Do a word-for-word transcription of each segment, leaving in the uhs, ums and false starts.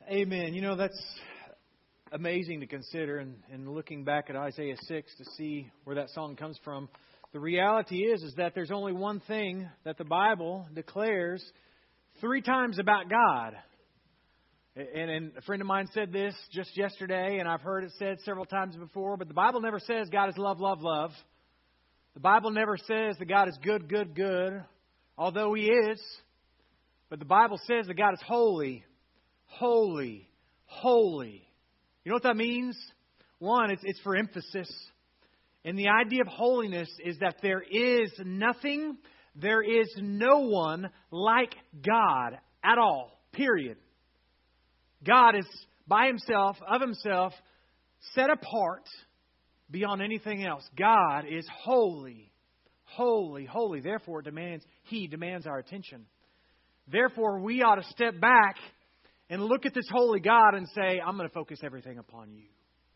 Amen. You know, that's amazing to consider, and, and looking back at Isaiah six to see where that song comes from. The reality is, is that there's only one thing that the Bible declares three times about God. And, and a friend of mine said this just yesterday, and I've heard it said several times before, but the Bible never says God is love, love, love. The Bible never says that God is good, good, good, although He is. But the Bible says that God is holy, holy, holy. You know what that means? One, it's, it's for emphasis. And the idea of holiness is that there is nothing, there is no one like God at all, period. God is by Himself, of Himself, set apart beyond anything else. God is holy, holy, holy. Therefore, it demands He demands our attention. Therefore, we ought to step back and look at this holy God and say, I'm going to focus everything upon You.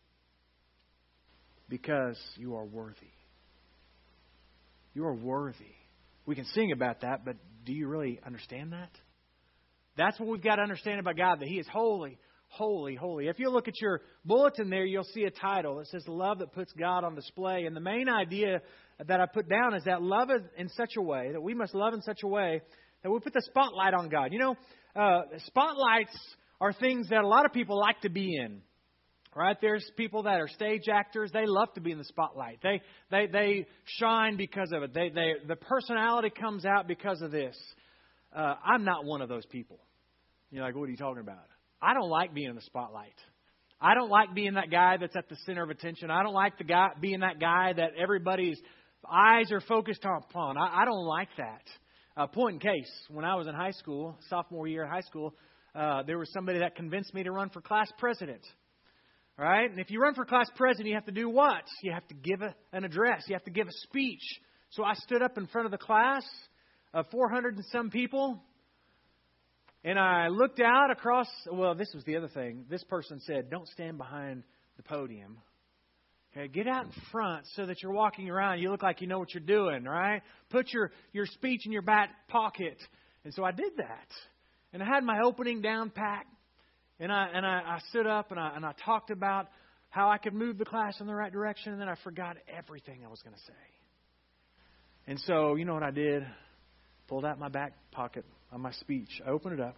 Because You are worthy. You are worthy. We can sing about that, but do you really understand that? That's what we've got to understand about God, that He is holy, holy, holy. If you look at your bulletin there, you'll see a title. It says, Love that puts God on display. And the main idea that I put down is that love is in such a way, that we must love in such a way that we put the spotlight on God. You know, uh, spotlights are things that a lot of people like to be in. Right? There's people that are stage actors. They love to be in the spotlight. They they they shine because of it. They they the personality comes out because of this. Uh, I'm not one of those people. You're like, what are you talking about? I don't like being in the spotlight. I don't like being that guy that's at the center of attention. I don't like the guy being that guy that everybody's eyes are focused upon. I, I don't like that. Uh, point in case, when I was in high school, sophomore year in high school, uh, there was somebody that convinced me to run for class president. Right? And if you run for class president, you have to do what? You have to give a, an address. You have to give a speech. So I stood up in front of the class of four hundred and some people. And I looked out across. Well, this was the other thing. This person said, don't stand behind the podium. Okay, get out in front so that you're walking around. You look like you know what you're doing, right? Put your, your speech in your back pocket. And so I did that. And I had my opening down pat. And I and I, I stood up and I and I talked about how I could move the class in the right direction, and then I forgot everything I was going to say. And so, you know what I did? Pulled out my back pocket on my speech. I opened it up.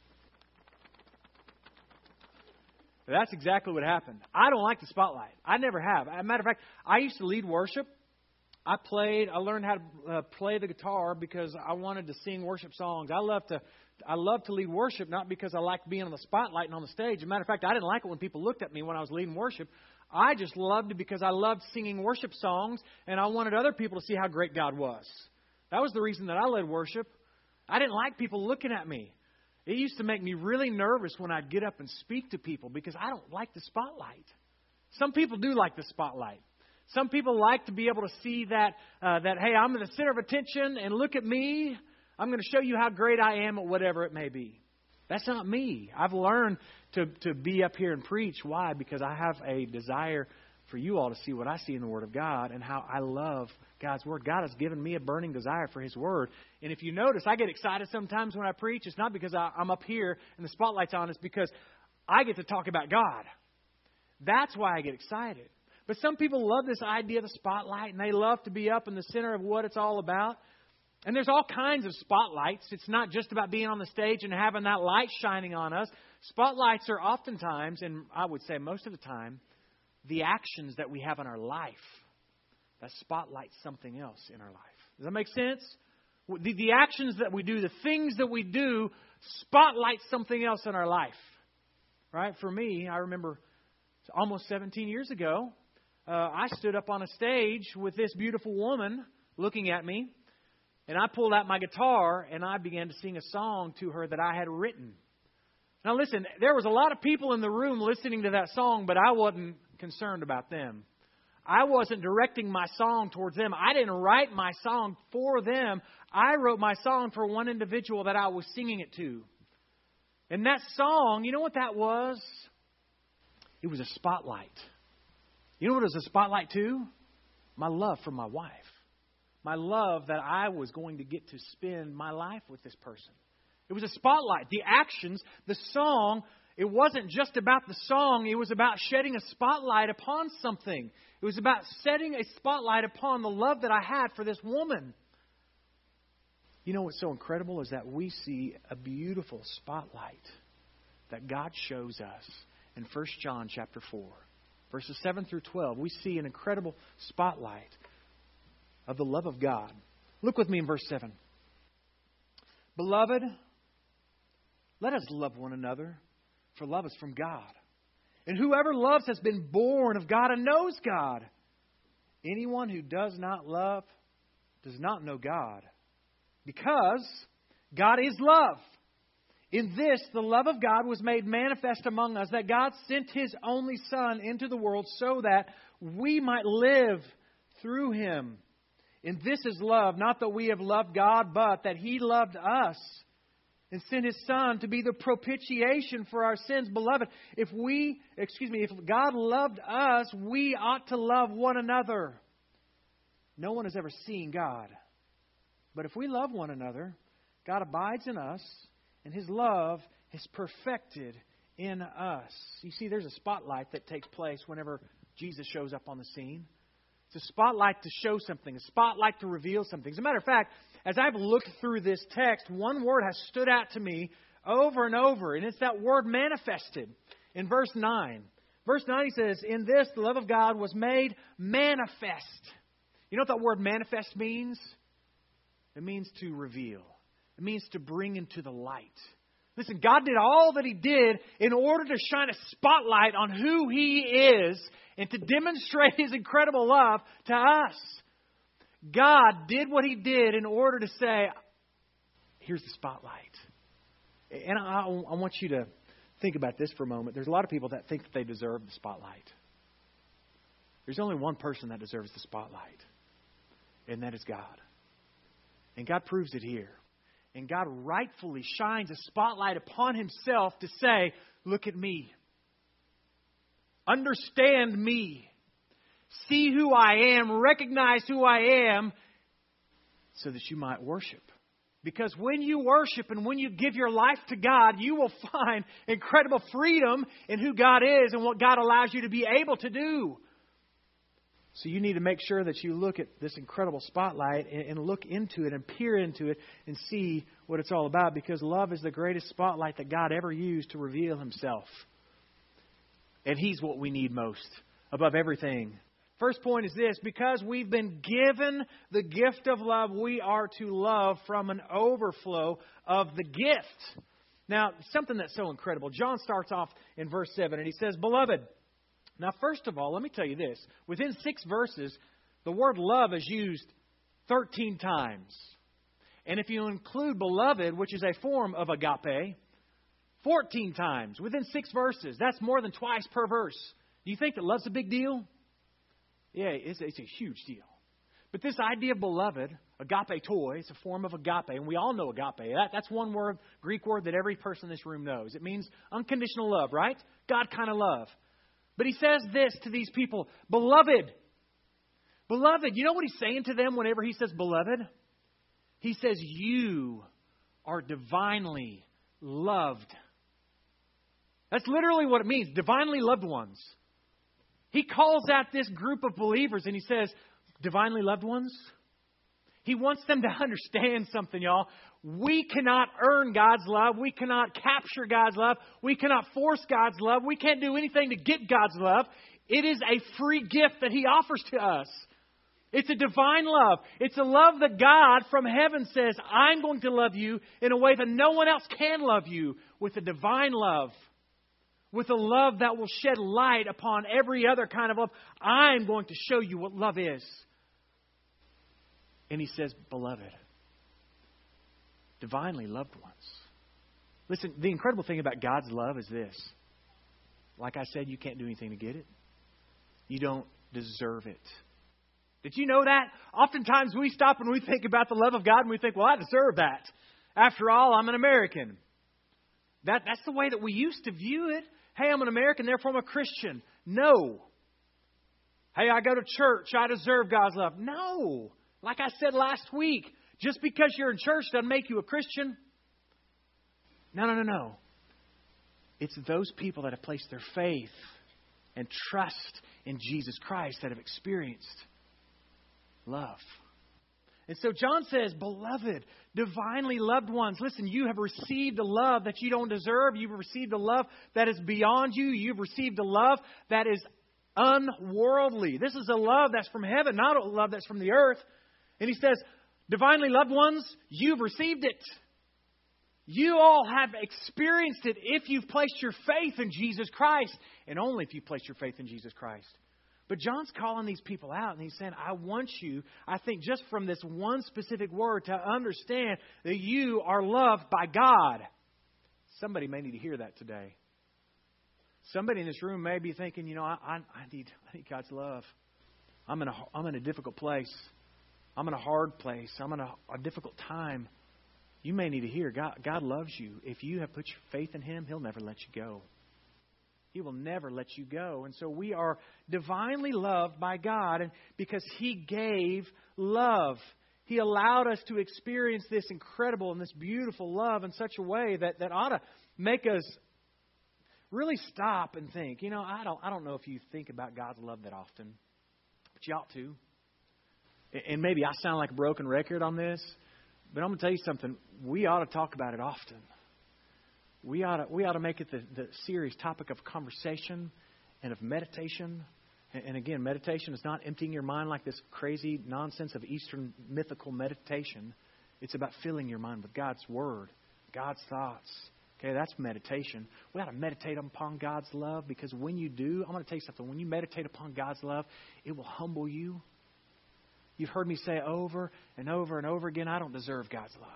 That's exactly what happened. I don't like the spotlight. I never have. As a matter of fact, I used to lead worship. I played. I learned how to uh, play the guitar because I wanted to sing worship songs. I love to. I love to lead worship, not because I like being on the spotlight and on the stage. As a matter of fact, I didn't like it when people looked at me when I was leading worship. I just loved it because I loved singing worship songs, and I wanted other people to see how great God was. That was the reason that I led worship. I didn't like people looking at me. It used to make me really nervous when I'd get up and speak to people because I don't like the spotlight. Some people do like the spotlight. Some people like to be able to see that, uh, that hey, I'm in the center of attention, and look at me. I'm going to show you how great I am at whatever it may be. That's not me. I've learned to, to be up here and preach. Why? Because I have a desire for you all to see what I see in the Word of God and how I love God's Word. God has given me a burning desire for His Word. And if you notice, I get excited sometimes when I preach. It's not because I, I'm up here and the spotlight's on. It's because I get to talk about God. That's why I get excited. But some people love this idea of the spotlight, and they love to be up in the center of what it's all about. And there's all kinds of spotlights. It's not just about being on the stage and having that light shining on us. Spotlights are oftentimes, and I would say most of the time, the actions that we have in our life that spotlight something else in our life. Does that make sense? The, the actions that we do, the things that we do, spotlight something else in our life. Right? For me, I remember almost seventeen years ago, uh, I stood up on a stage with this beautiful woman looking at me. And I pulled out my guitar and I began to sing a song to her that I had written. Now listen, there was a lot of people in the room listening to that song, but I wasn't concerned about them. I wasn't directing my song towards them. I didn't write my song for them. I wrote my song for one individual that I was singing it to. And that song, you know what that was? It was a spotlight. You know what it was a spotlight to? My love for my wife. My love that I was going to get to spend my life with this person. It was a spotlight. The actions, the song, It wasn't just about the song. It was about shedding a spotlight upon something. It was about setting a spotlight upon the love that I had for this woman. You know what's so incredible is that we see a beautiful spotlight that God shows us in First John chapter four. Verses seven through twelve, we see an incredible spotlight of the love of God. Look with me in verse seven. Beloved, let us love one another, for love is from God. And whoever loves has been born of God and knows God. Anyone who does not love does not know God, because God is love. In this, the love of God was made manifest among us, that God sent His only Son into the world so that we might live through Him. And this is love, not that we have loved God, but that He loved us and sent His Son to be the propitiation for our sins. Beloved, if we, excuse me, if God loved us, we ought to love one another. No one has ever seen God. But if we love one another, God abides in us, and His love is perfected in us. You see, there's a spotlight that takes place whenever Jesus shows up on the scene. It's a spotlight to show something, a spotlight to reveal something. As a matter of fact, as I've looked through this text, one word has stood out to me over and over, and it's that word manifested in verse nine. Verse nine, he says, in this, the love of God was made manifest. You know what that word manifest means? It means to reveal. It means to bring into the light. Listen, God did all that He did in order to shine a spotlight on who He is and to demonstrate His incredible love to us. God did what He did in order to say, here's the spotlight. And I, I want you to think about this for a moment. There's a lot of people that think that they deserve the spotlight. There's only one person that deserves the spotlight, and that is God. And God proves it here. And God rightfully shines a spotlight upon Himself to say, look at me. Understand me. See who I am. Recognize who I am so that you might worship. Because when you worship and when you give your life to God, you will find incredible freedom in who God is and what God allows you to be able to do. So you need to make sure that you look at this incredible spotlight and look into it and peer into it and see what it's all about. Because love is the greatest spotlight that God ever used to reveal Himself. And He's what we need most above everything. First point is this: because we've been given the gift of love, we are to love from an overflow of the gift. Now, something that's so incredible. John starts off in verse seven and he says, Beloved. Now, first of all, let me tell you this. Within six verses, the word love is used thirteen times. And if you include beloved, which is a form of agape, fourteen times within six verses. That's more than twice per verse. Do you think that love's a big deal? Yeah, it's, it's a huge deal. But this idea of beloved, agape toi, it's a form of agape. And we all know agape. That, that's one word, Greek word that every person in this room knows. It means unconditional love, right? God kind of love. But he says this to these people, beloved. Beloved, you know what he's saying to them whenever he says beloved? He says, you are divinely loved. That's literally what it means, divinely loved ones. He calls out this group of believers and he says, divinely loved ones? He wants them to understand something, y'all. We cannot earn God's love. We cannot capture God's love. We cannot force God's love. We can't do anything to get God's love. It is a free gift that He offers to us. It's a divine love. It's a love that God from heaven says, I'm going to love you in a way that no one else can love you, with a divine love. With a love that will shed light upon every other kind of love. I'm going to show you what love is. And He says, beloved, divinely loved ones. Listen, the incredible thing about God's love is this. Like I said, you can't do anything to get it. You don't deserve it. Did you know that? Oftentimes we stop and we think about the love of God and we think, well, I deserve that. After all, I'm an American. That, that's the way that we used to view it. Hey, I'm an American, therefore I'm a Christian. No. Hey, I go to church, I deserve God's love. No. Like I said last week, just because you're in church doesn't make you a Christian. No, no, no, no. It's those people that have placed their faith and trust in Jesus Christ that have experienced love. And so John says, beloved, divinely loved ones, listen, you have received a love that you don't deserve. You've received a love that is beyond you. You've received a love that is unworldly. This is a love that's from heaven, not a love that's from the earth. And he says, divinely loved ones, you've received it. You all have experienced it if you've placed your faith in Jesus Christ, and only if you've placed your faith in Jesus Christ. But John's calling these people out, and he's saying, I want you, I think just from this one specific word, to understand that you are loved by God. Somebody may need to hear that today. Somebody in this room may be thinking, you know, I, I, I need I need God's love. I'm in a I'm in a difficult place. I'm in a hard place. I'm in a, a difficult time. You may need to hear God, God loves you. If you have put your faith in Him, He'll never let you go. He will never let you go. And so we are divinely loved by God, and because He gave love. He allowed us to experience this incredible and this beautiful love in such a way that, that ought to make us really stop and think. You know, I don't I don't know if you think about God's love that often, but you ought to. And maybe I sound like a broken record on this, but I'm going to tell you something. We ought to talk about it often. We ought to, we ought to make it the, the serious topic of conversation and of meditation. And, and again, meditation is not emptying your mind like this crazy nonsense of Eastern mythical meditation. It's about filling your mind with God's Word, God's thoughts. Okay, that's meditation. We ought to meditate upon God's love, because when you do, I'm going to tell you something. When you meditate upon God's love, it will humble you. You've heard me say over and over and over again, I don't deserve God's love.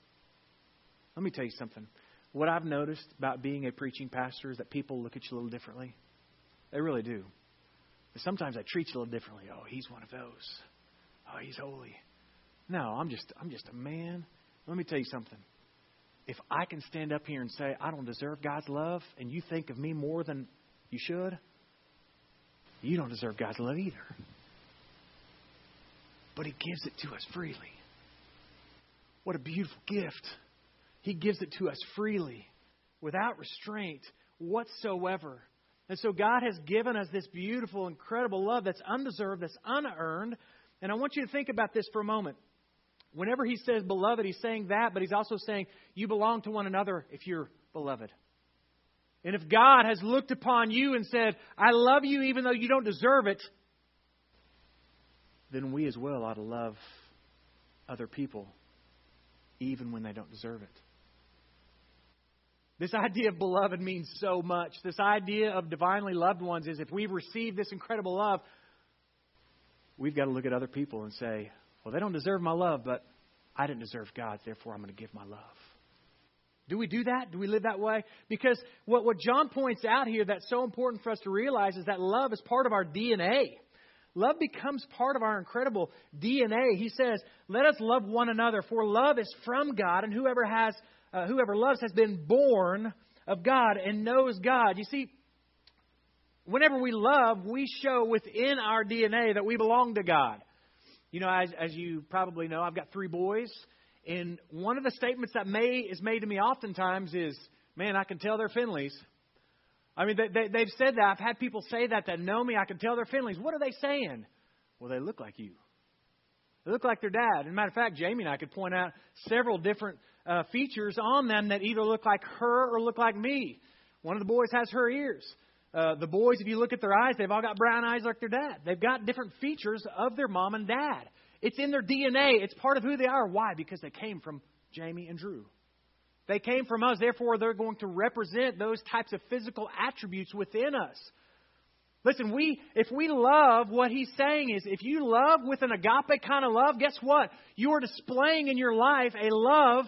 Let me tell you something. What I've noticed about being a preaching pastor is that people look at you a little differently. They really do. Sometimes I treat you a little differently. Oh, he's one of those. Oh, he's holy. No, I'm just I'm just a man. Let me tell you something. If I can stand up here and say, I don't deserve God's love, and you think of me more than you should, you don't deserve God's love either. But He gives it to us freely. What a beautiful gift. He gives it to us freely, without restraint whatsoever. And so God has given us this beautiful, incredible love that's undeserved, that's unearned. And I want you to think about this for a moment. Whenever He says beloved, He's saying that, but He's also saying you belong to one another if you're beloved. And if God has looked upon you and said, I love you even though you don't deserve it, then we as well ought to love other people even when they don't deserve it. This idea of beloved means so much. This idea of divinely loved ones is if we've received this incredible love, we've got to look at other people and say, well, they don't deserve my love, but I didn't deserve God's, therefore I'm going to give my love. Do we do that? Do we live that way? Because what, what John points out here that's so important for us to realize is that love is part of our D N A. Love becomes part of our incredible D N A. He says, let us love one another, for love is from God, and whoever has, uh, whoever loves has been born of God and knows God. You see, whenever we love, we show within our D N A that we belong to God. You know, as, as you probably know, I've got three boys, and one of the statements that may is made to me oftentimes is, man, I can tell they're Finleys. I mean, they, they, they've said that. I've had people say that that know me. I can tell they're Finleys. What are they saying? Well, they look like you. They look like their dad. As a matter of fact, Jamie and I could point out several different uh, features on them that either look like her or look like me. One of the boys has her ears. Uh, the boys, if you look at their eyes, they've all got brown eyes like their dad. They've got different features of their mom and dad. It's in their D N A. It's part of who they are. Why? Because they came from Jamie and Drew. They came from us. Therefore, they're going to represent those types of physical attributes within us. Listen, we if we love, what He's saying is, if you love with an agape kind of love, guess what? You are displaying in your life a love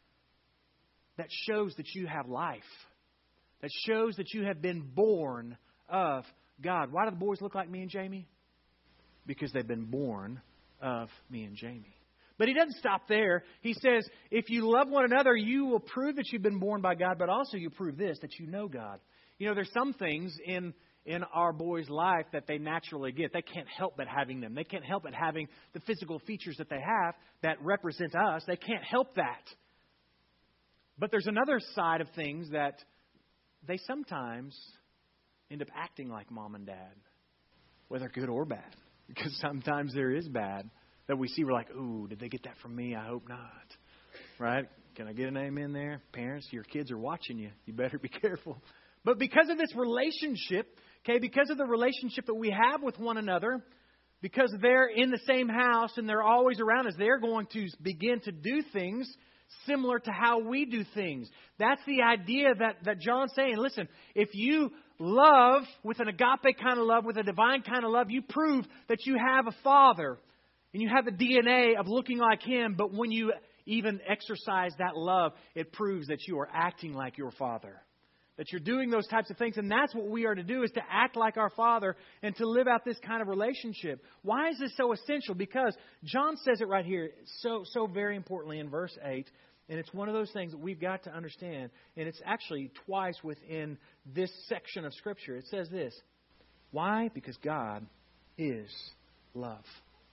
that shows that you have life. That shows that you have been born of God. Why do the boys look like me and Jamie? Because they've been born of me and Jamie. But He doesn't stop there. He says, if you love one another, you will prove that you've been born by God, but also you prove this, that you know God. You know, there's some things in, in our boys' life that they naturally get. They can't help but having them. They can't help but having the physical features that they have that represent us. They can't help that. But there's another side of things that they sometimes end up acting like mom and dad, whether good or bad. Because sometimes there is bad that we see. We're like, ooh, did they get that from me? I hope not. Right? Can I get an amen there? Parents, your kids are watching you. You better be careful. But because of this relationship, okay, because of the relationship that we have with one another, because they're in the same house and they're always around us, they're going to begin to do things similar to how we do things. That's the idea that, that John's saying. Listen, if you love with an agape kind of love, with a divine kind of love, you prove that you have a Father and you have the D N A of looking like Him. But when you even exercise that love, it proves that you are acting like your Father. That you're doing those types of things. And that's what we are to do, is to act like our Father and to live out this kind of relationship. Why is this so essential? Because John says it right here so, so very importantly in verse eight. And it's one of those things that we've got to understand. And it's actually twice within this section of Scripture. It says this. Why? Because God is love.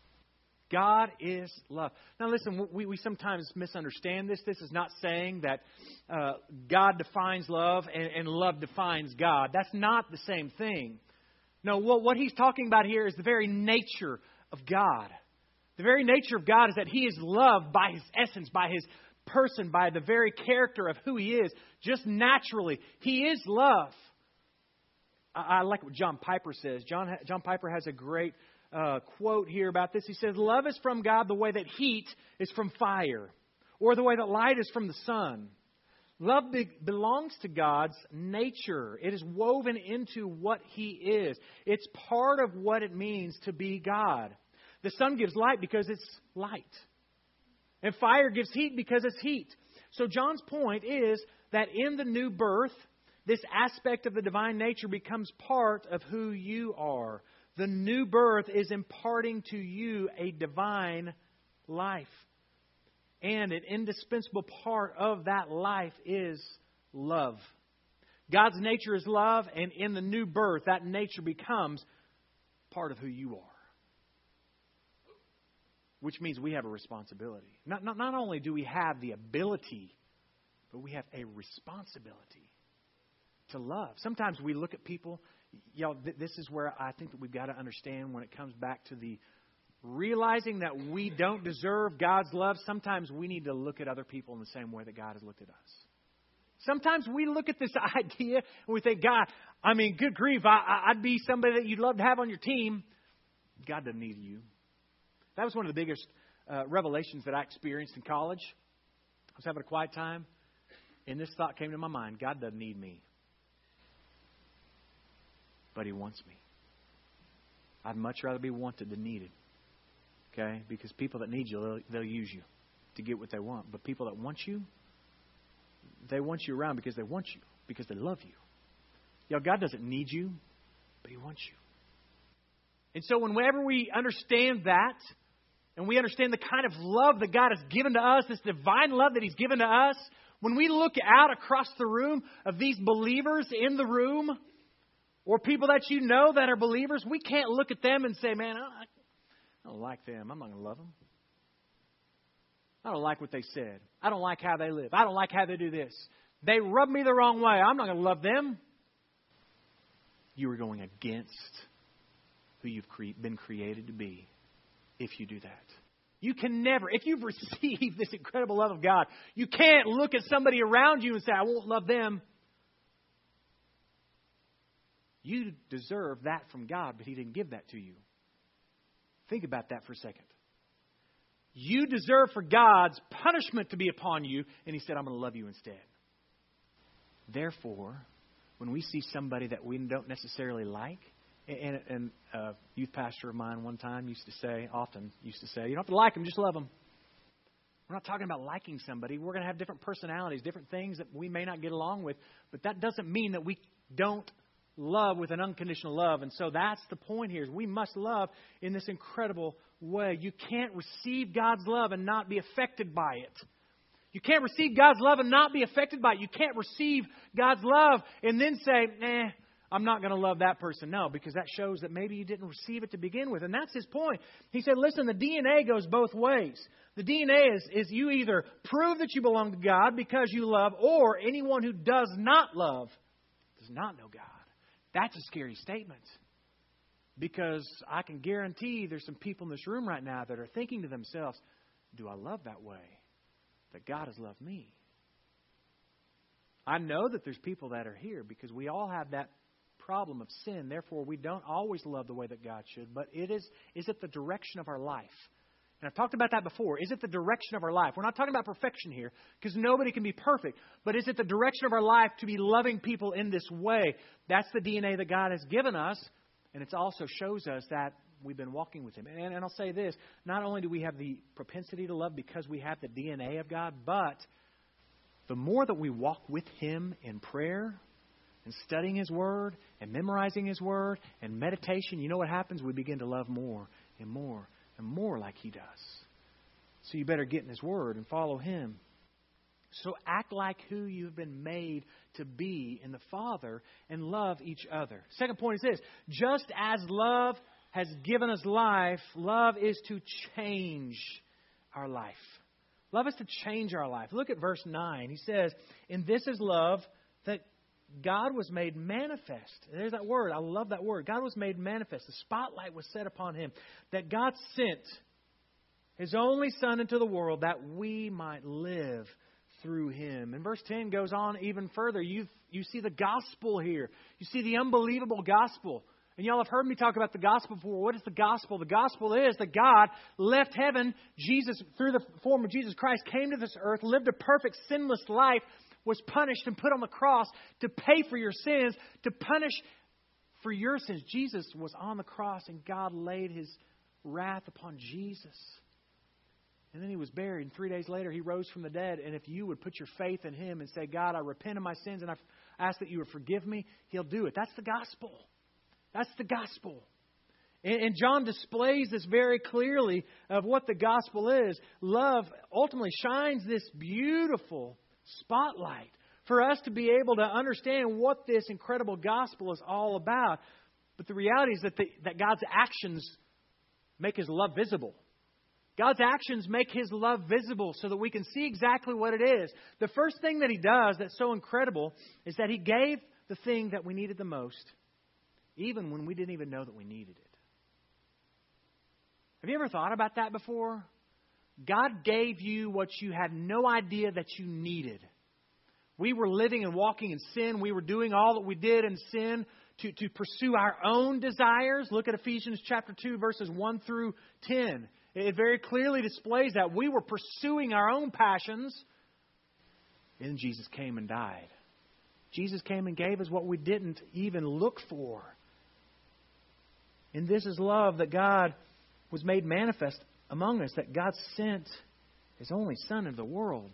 God is love. Now listen, we, we sometimes misunderstand this. This is not saying that uh, God defines love and, and love defines God. That's not the same thing. No, what, what he's talking about here is the very nature of God. The very nature of God is that He is loved by His essence, by His person, by the very character of who He is. Just naturally, He is love. I, I like what John Piper says. John, John Piper has a great Uh, quote here about this. He says, love is from God the way that heat is from fire, or the way that light is from the sun. Love be- belongs to God's nature. It is woven into what He is. It's part of what it means to be God. The sun gives light because it's light. And fire gives heat because it's heat. So John's point is that in the new birth, this aspect of the divine nature becomes part of who you are. The new birth is imparting to you a divine life. And an indispensable part of that life is love. God's nature is love, and in the new birth, that nature becomes part of who you are. Which means we have a responsibility. Not, not, not only do we have the ability, but we have a responsibility to love. Sometimes we look at people. You know, th- this is where I think that we've got to understand when it comes back to the realizing that we don't deserve God's love. Sometimes we need to look at other people in the same way that God has looked at us. Sometimes we look at this idea and we think, God, I mean, good grief, I, I'd be somebody that you'd love to have on your team. God doesn't need you. That was one of the biggest uh, revelations that I experienced in college. I was having a quiet time, and this thought came to my mind. God doesn't need me. But He wants me. I'd much rather be wanted than needed. Okay? Because people that need you, they'll, they'll use you to get what they want. But people that want you, they want you around because they want you. Because they love you. You know, God doesn't need you, but He wants you. And so whenever we understand that, and we understand the kind of love that God has given to us, this divine love that He's given to us, when we look out across the room of these believers in the room, or people that you know that are believers, we can't look at them and say, man, I don't like them. I'm not going to love them. I don't like what they said. I don't like how they live. I don't like how they do this. They rub me the wrong way. I'm not going to love them. You are going against who you've cre- been created to be if you do that. You can never, if you've received this incredible love of God, you can't look at somebody around you and say, I won't love them. You deserve that from God, but He didn't give that to you. Think about that for a second. You deserve for God's punishment to be upon you, and He said, I'm going to love you instead. Therefore, when we see somebody that we don't necessarily like, and, and a youth pastor of mine one time used to say, often used to say, you don't have to like them, just love them. We're not talking about liking somebody. We're going to have different personalities, different things that we may not get along with, but that doesn't mean that we don't love with an unconditional love. And so that's the point here, is we must love in this incredible way. You can't receive God's love and not be affected by it. You can't receive God's love and not be affected by it. You can't receive God's love and then say, nah, I'm not going to love that person. No, because that shows that maybe you didn't receive it to begin with. And that's his point. He said, listen, the D N A goes both ways. The D N A is, is you either prove that you belong to God because you love, or anyone who does not love does not know God. That's a scary statement. Because I can guarantee there's some people in this room right now that are thinking to themselves, do I love that way? That God has loved me. I know that there's people that are here because we all have that problem of sin. Therefore, we don't always love the way that God should. But it is, is it the direction of our life? And I've talked about that before. Is it the direction of our life? We're not talking about perfection here because nobody can be perfect. But is it the direction of our life to be loving people in this way? That's the D N A that God has given us. And it also shows us that we've been walking with Him. And, and I'll say this. Not only do we have the propensity to love because we have the D N A of God, but the more that we walk with Him in prayer and studying His Word and memorizing His Word and meditation, you know what happens? We begin to love more and more and more like He does. So you better get in His Word and follow Him. So act like who you've been made to be in the Father and love each other. Second point is this. Just as love has given us life, love is to change our life. Love is to change our life. Look at verse nine. He says, and this is love, that God was made manifest. There's that word. I love that word. God was made manifest. The spotlight was set upon Him. That God sent His only Son into the world that we might live through Him. And verse ten goes on even further. You you see the gospel here. You see the unbelievable gospel. And y'all have heard me talk about the gospel before. What is the gospel? The gospel is that God left heaven. Jesus, through the form of Jesus Christ, came to this earth, lived a perfect, sinless life, was punished and put on the cross to pay for your sins, to punish for your sins. Jesus was on the cross and God laid His wrath upon Jesus. And then He was buried. And three days later, He rose from the dead. And if you would put your faith in Him and say, God, I repent of my sins and I ask that you would forgive me, He'll do it. That's the gospel. That's the gospel. And, and John displays this very clearly of what the gospel is. Love ultimately shines this beautiful spotlight for us to be able to understand what this incredible gospel is all about. But the reality is that, the, that God's actions make His love visible. God's actions make His love visible so that we can see exactly what it is. The first thing that He does that's so incredible is that He gave the thing that we needed the most, even when we didn't even know that we needed it. Have you ever thought about that before? God gave you what you had no idea that you needed. We were living and walking in sin. We were doing all that we did in sin to, to pursue our own desires. Look at Ephesians chapter two, verses one through ten. It very clearly displays that we were pursuing our own passions. And Jesus came and died. Jesus came and gave us what we didn't even look for. And this is love, that God was made manifest among us, that God sent His only Son into the world.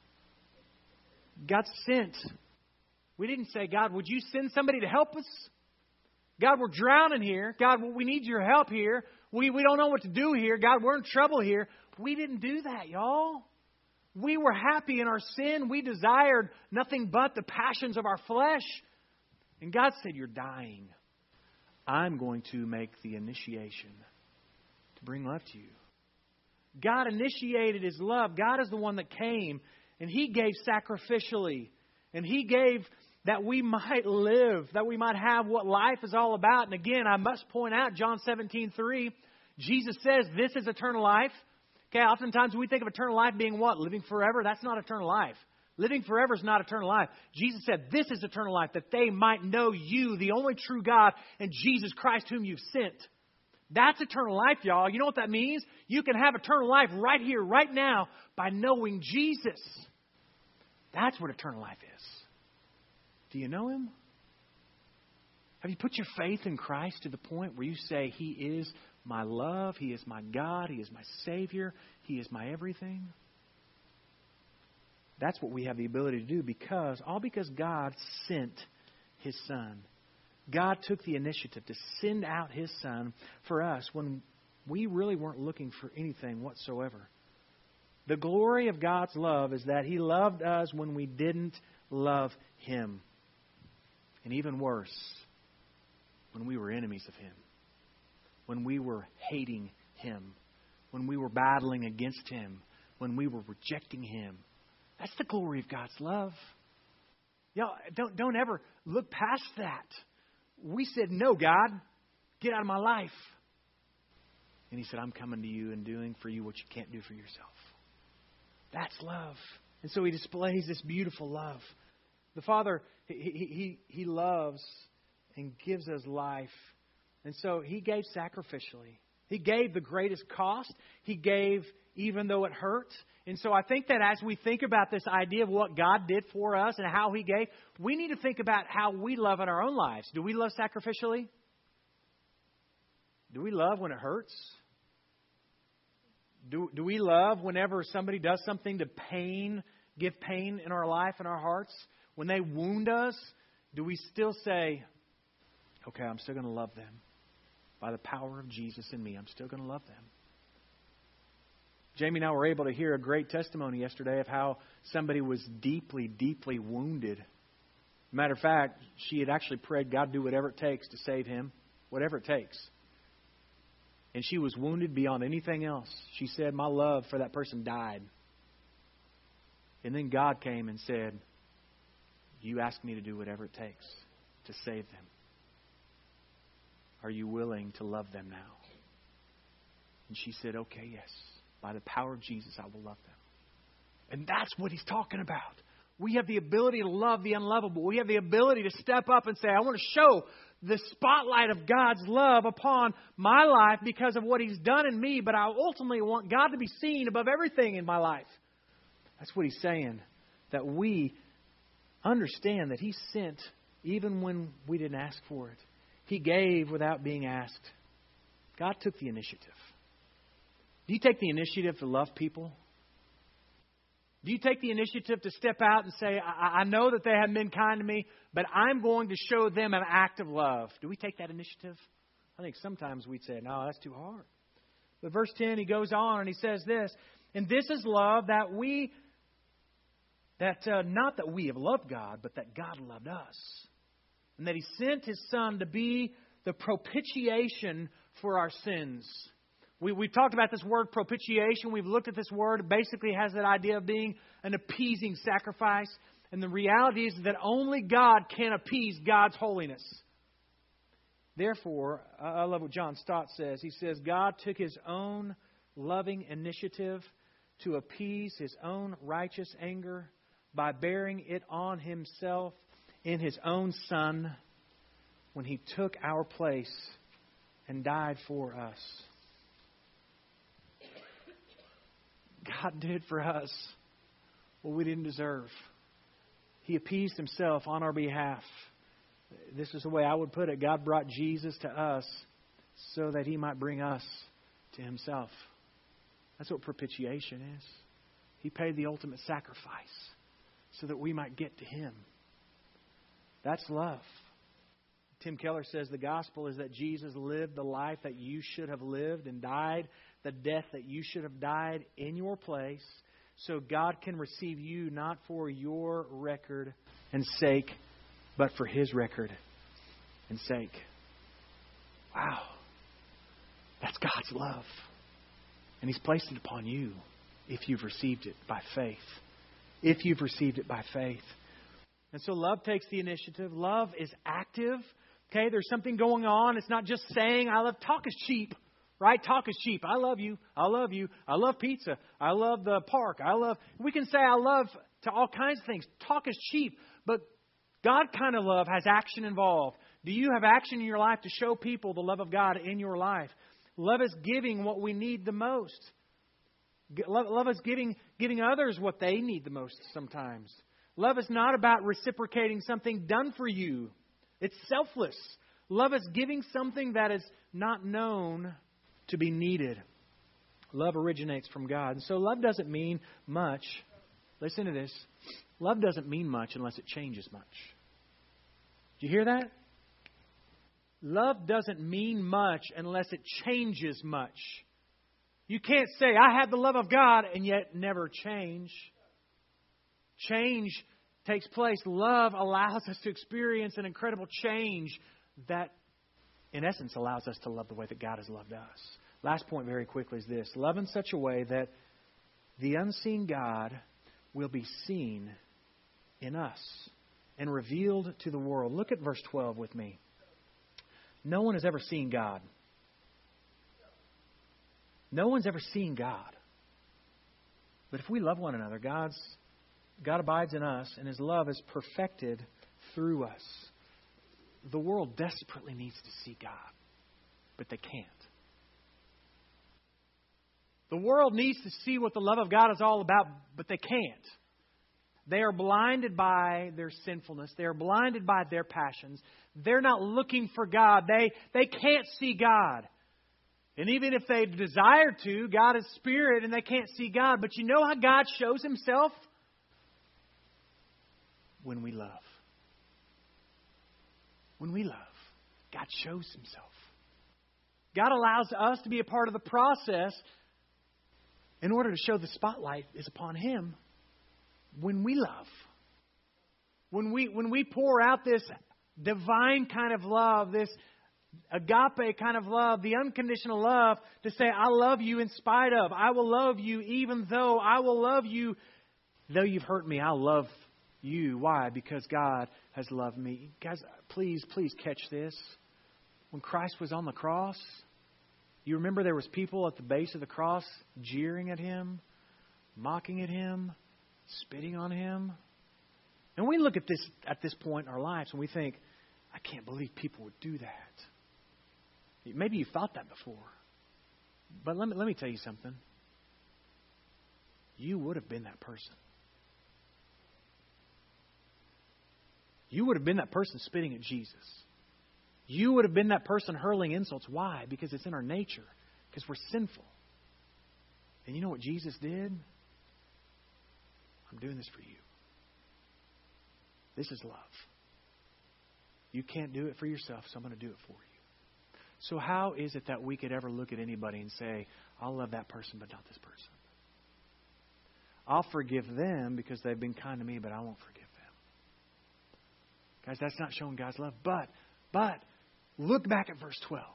God sent. We didn't say, God, would you send somebody to help us? God, we're drowning here. God, we need your help here. We, we don't know what to do here. God, we're in trouble here. We didn't do that, y'all. We were happy in our sin. We desired nothing but the passions of our flesh. And God said, you're dying. I'm going to make the initiation to bring love to you. God initiated His love. God is the one that came, and He gave sacrificially. And He gave that we might live, that we might have what life is all about. And again, I must point out John seventeen three. Jesus says this is eternal life. Okay, oftentimes we think of eternal life being what? Living forever? That's not eternal life. Living forever is not eternal life. Jesus said this is eternal life, that they might know you, the only true God, and Jesus Christ whom you've sent. That's eternal life, y'all. You know what that means? You can have eternal life right here, right now, by knowing Jesus. That's what eternal life is. Do you know Him? Have you put your faith in Christ to the point where you say, He is my love, He is my God, He is my Savior, He is my everything? That's what we have the ability to do because, all because God sent His Son. God took the initiative to send out His Son for us when we really weren't looking for anything whatsoever. The glory of God's love is that He loved us when we didn't love Him. And even worse, when we were enemies of Him. When we were hating Him. When we were battling against Him. When we were rejecting Him. That's the glory of God's love. Y'all, don't, don't ever look past that. We said, no, God, get out of my life. And He said, I'm coming to you and doing for you what you can't do for yourself. That's love. And so He displays this beautiful love. The Father, He, he, he loves and gives us life. And so He gave sacrificially. He gave the greatest cost. He gave even though it hurt. And so I think that as we think about this idea of what God did for us and how He gave, we need to think about how we love in our own lives. Do we love sacrificially? Do we love when it hurts? Do, do we love whenever somebody does something to pain, give pain in our life and our hearts? When they wound us, do we still say, okay, I'm still going to love them. By the power of Jesus in me, I'm still going to love them. Jamie and I were able to hear a great testimony yesterday of how somebody was deeply, deeply wounded. Matter of fact, she had actually prayed, God, do whatever it takes to save him, whatever it takes. And she was wounded beyond anything else. She said, my love for that person died. And then God came and said, you asked me to do whatever it takes to save them. Are you willing to love them now? And she said, okay, yes. By the power of Jesus, I will love them. And that's what He's talking about. We have the ability to love the unlovable. We have the ability to step up and say, I want to show the spotlight of God's love upon my life because of what He's done in me, but I ultimately want God to be seen above everything in my life. That's what He's saying, that we understand that He sent even when we didn't ask for it. He gave without being asked. God took the initiative. Do you take the initiative to love people? Do you take the initiative to step out and say, I, I know that they have been kind to me, but I'm going to show them an act of love? Do we take that initiative? I think sometimes we'd say, no, that's too hard. But verse ten, he goes on and he says this, and this is love that we, that uh, not that we have loved God, but that God loved us. And that He sent His Son to be the propitiation for our sins. We, we've talked about this word propitiation. We've looked at this word. It basically has that idea of being an appeasing sacrifice. And the reality is that only God can appease God's holiness. Therefore, I love what John Stott says. He says, God took His own loving initiative to appease His own righteous anger by bearing it on Himself in His own Son when He took our place and died for us. God did for us what we didn't deserve. He appeased Himself on our behalf. This is the way I would put it. God brought Jesus to us so that He might bring us to Himself. That's what propitiation is. He paid the ultimate sacrifice so that we might get to Him. That's love. Tim Keller says the gospel is that Jesus lived the life that you should have lived and died the death that you should have died in your place, so God can receive you not for your record and sake, but for His record and sake. Wow. That's God's love. And He's placed it upon you if you've received it by faith. If you've received it by faith. And so love takes the initiative. Love is active. Okay, there's something going on. It's not just saying, I love. Talk is cheap. Right? Talk is cheap. I love you. I love you. I love pizza. I love the park. I love... We can say I love to all kinds of things. Talk is cheap. But God kind of love has action involved. Do you have action in your life to show people the love of God in your life? Love is giving what we need the most. Love, love is giving, giving others what they need the most sometimes. Love is not about reciprocating something done for you. It's selfless. Love is giving something that is not known to be needed. Love originates from God. And so love doesn't mean much. Listen to this. Love doesn't mean much unless it changes much. Do you hear that? Love doesn't mean much unless it changes much. You can't say, I have the love of God, and yet never change. Change takes place. Love allows us to experience an incredible change that, in essence, allows us to love the way that God has loved us. Last point very quickly is this. Love in such a way that the unseen God will be seen in us. and revealed to the world. Look at verse twelve with me. No one has ever seen God. No one's ever seen God. But if we love one another, God's God abides in us, and His love is perfected through us. The world desperately needs to see God, but they can't. The world needs to see what the love of God is all about, but they can't. They are blinded by their sinfulness. They are blinded by their passions. They're not looking for God. They, they can't see God. And even if they desire to, God is spirit and they can't see God. But you know how God shows Himself? When we love. When we love, God shows Himself. God allows us to be a part of the process in order to show the spotlight is upon Him when we love. When we when we pour out this divine kind of love, this agape kind of love, the unconditional love to say, I love you in spite of. I will love you even though. I will love you though you've hurt me. I'll love you. Why? Because God has loved me. Guys, please, please catch this. When Christ was on the cross, you remember there was people at the base of the cross jeering at Him, mocking at Him, spitting on Him. And we look at this at this point in our lives and we think, I can't believe people would do that. Maybe you thought that before. But let me, let me tell you something. You would have been that person. You would have been that person spitting at Jesus. You would have been that person hurling insults. Why? Because it's in our nature. Because we're sinful. And you know what Jesus did? I'm doing this for you. This is love. You can't do it for yourself, so I'm going to do it for you. So how is it that we could ever look at anybody and say, I'll love that person, but not this person? I'll forgive them because they've been kind to me, but I won't forgive them. Guys, that's not showing God's love. But, but, look back at verse twelve.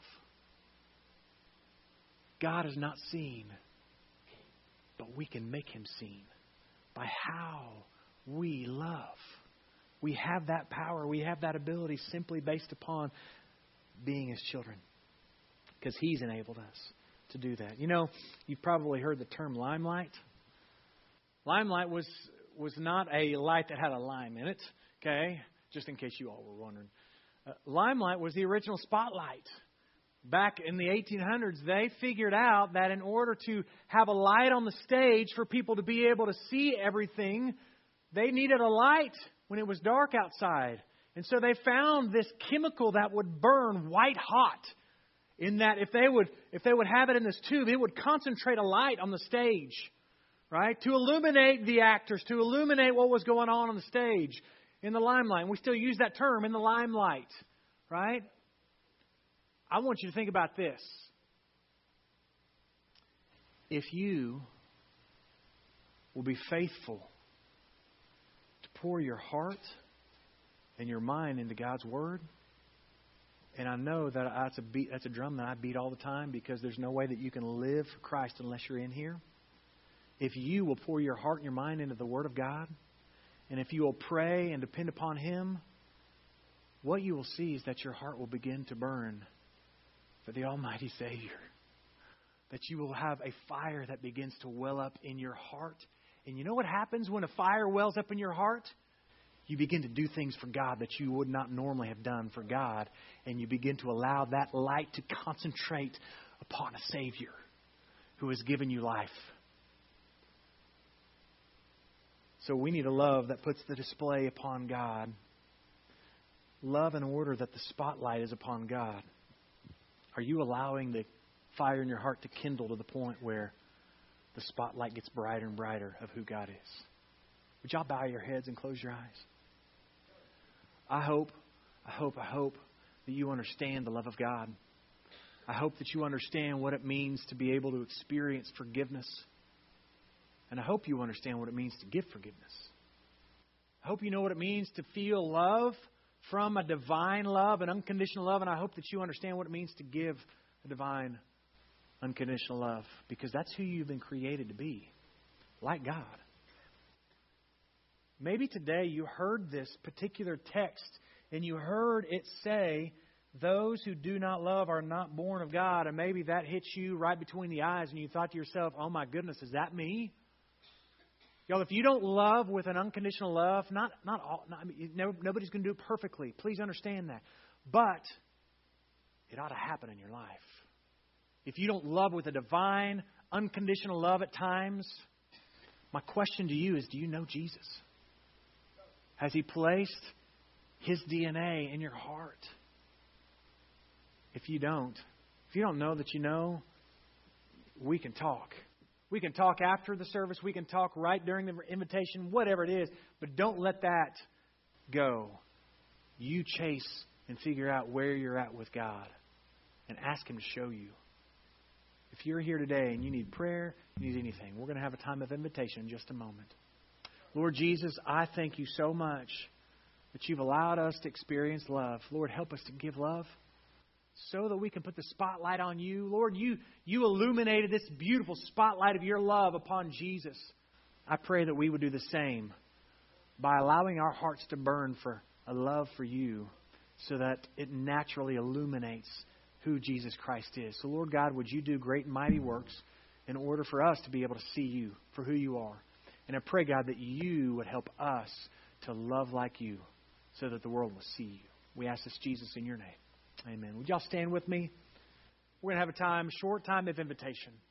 God is not seen, but we can make Him seen by how we love. We have that power. We have that ability simply based upon being His children. Because He's enabled us to do that. You know, you've probably heard the term limelight. Limelight was was not a light that had a lime in it. Okay? Just in case you all were wondering. Uh, limelight was the original spotlight. Back in the eighteen hundreds, they figured out that in order to have a light on the stage for people to be able to see everything, they needed a light when it was dark outside. And so they found this chemical that would burn white hot. In that if they would if they would have it in this tube, it would concentrate a light on the stage. Right? To illuminate the actors, to illuminate what was going on on the stage. In the limelight. And we still use that term, in the limelight. Right? I want you to think about this. If you will be faithful to pour your heart and your mind into God's Word, and I know that that's a beat, that's a drum that I beat all the time because there's no way that you can live for Christ unless you're in here. If you will pour your heart and your mind into the Word of God, and if you will pray and depend upon Him, what you will see is that your heart will begin to burn for the Almighty Savior. That you will have a fire that begins to well up in your heart. And you know what happens when a fire wells up in your heart? You begin to do things for God that you would not normally have done for God. And you begin to allow that light to concentrate upon a Savior who has given you life. So we need a love that puts the display upon God. Love in order that the spotlight is upon God. Are you allowing the fire in your heart to kindle to the point where the spotlight gets brighter and brighter of who God is? Would y'all bow your heads and close your eyes? I hope, I hope, I hope that you understand the love of God. I hope that you understand what it means to be able to experience forgiveness. And I hope you understand what it means to give forgiveness. I hope you know what it means to feel love from a divine love, an unconditional love. And I hope that you understand what it means to give a divine, unconditional love. Because that's who you've been created to be. Like God. Maybe today you heard this particular text and you heard it say, those who do not love are not born of God. And maybe that hits you right between the eyes and you thought to yourself, oh my goodness, is that me? Y'all, if you don't love with an unconditional love, not not all, not, I mean, no, nobody's going to do it perfectly. Please understand that. But it ought to happen in your life. If you don't love with a divine, unconditional love at times, my question to you is, do you know Jesus? Has He placed His D N A in your heart? If you don't, if you don't know that you know, we can talk. We can talk after the service. We can talk right during the invitation, whatever it is. But don't let that go. You chase and figure out where you're at with God and ask Him to show you. If you're here today and you need prayer, you need anything, we're going to have a time of invitation in just a moment. Lord Jesus, I thank You so much that You've allowed us to experience love. Lord, help us to give love so that we can put the spotlight on You. Lord, you, you illuminated this beautiful spotlight of Your love upon Jesus. I pray that we would do the same by allowing our hearts to burn for a love for You so that it naturally illuminates who Jesus Christ is. So, Lord God, would You do great and mighty works in order for us to be able to see You for who You are. And I pray, God, that You would help us to love like You so that the world will see You. We ask this, Jesus, in Your name. Amen. Would y'all stand with me? We're going to have a time, short time of invitation.